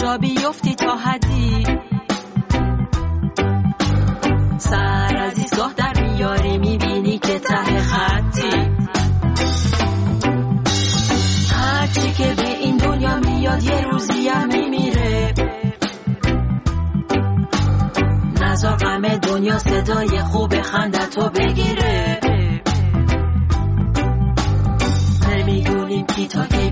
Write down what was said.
را بیفتی تا حدی، سر از ایستگاه در میاری میبینی که ته خطی. هرچی که به این دنیا میاد یه روزی هم میمیره، نذار غم دنیا صدای خوب خندتو بگیره. نمیدونیم کی تا کی